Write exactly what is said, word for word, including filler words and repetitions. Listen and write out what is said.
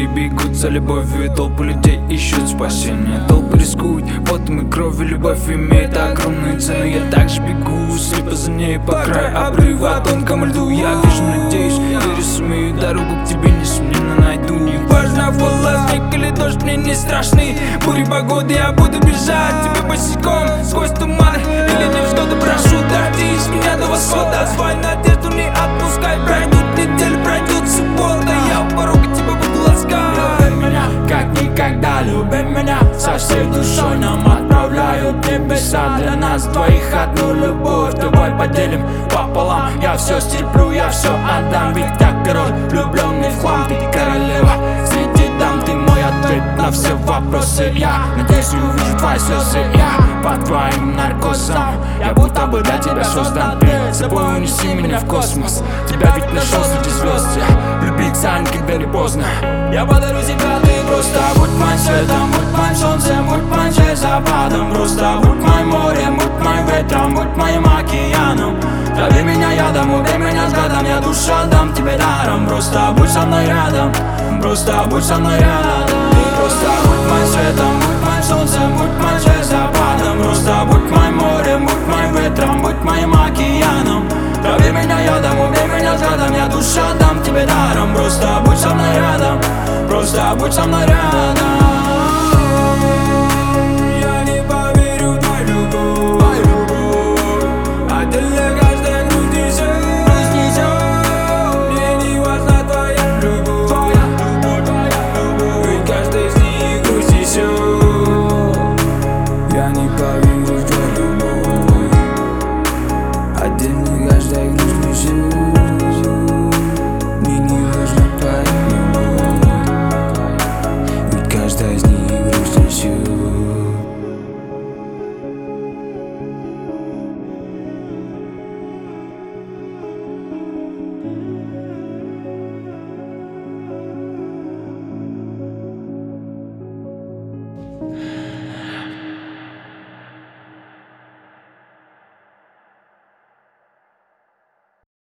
Многие бегут за любовью, и толпы людей ищут спасения. Толпы рискуют потом и кровью, любовь имеет огромную цену. Я также бегу, слепо за ней по краю обрыва, тонкому льду. Я вижу, надеюсь, верю, сумею, дорогу к тебе несомненно найду. Неважно, волос, снег или дождь, мне не страшны бури погоды. Я буду бежать тебе босиком сквозь туманы или невзгоды. Прошу, дождись меня до восхода, свою надежду не отпускай. Пройдут недели, пройдет суббота, я у порога тебя буду ласкать. Люби меня, как никогда, люби меня со всей душой. Нам отправляют небеса для нас двоих одну любовь. Давай поделим пополам, я все стерплю, я все отдам. Ведь так король, влюбленный в хлам. Ты королева среди дам, ты мой ответ на все вопросы. Я надеюсь, увижу твои слезы. Я под твоим наркозом, я будто бы для тебя создан. Перед собой унеси меня в космос, тебя ведь нашел среди звезд. Я влюбиться никогда не поздно. Я подарю тебя, ты просто будь моим светом, будь моим солнцем, будь моим звездопадом. Просто будь моим морем, будь моим ветром, будь моим океаном. Трави меня ядом, убей меня взглядом, я душу отдам тебе даром. Просто будь со мной рядом, просто будь со мной рядом. Ты просто будь моим светом, будь моим солнцем, будь моим звездопадом. Просто будь моим морем, будь моим ветром, будь моим океаном. Трави меня ядом, убей меня взглядом, я душу отдам тебе даром. Просто будь со мной рядом, просто будь со мной рядом.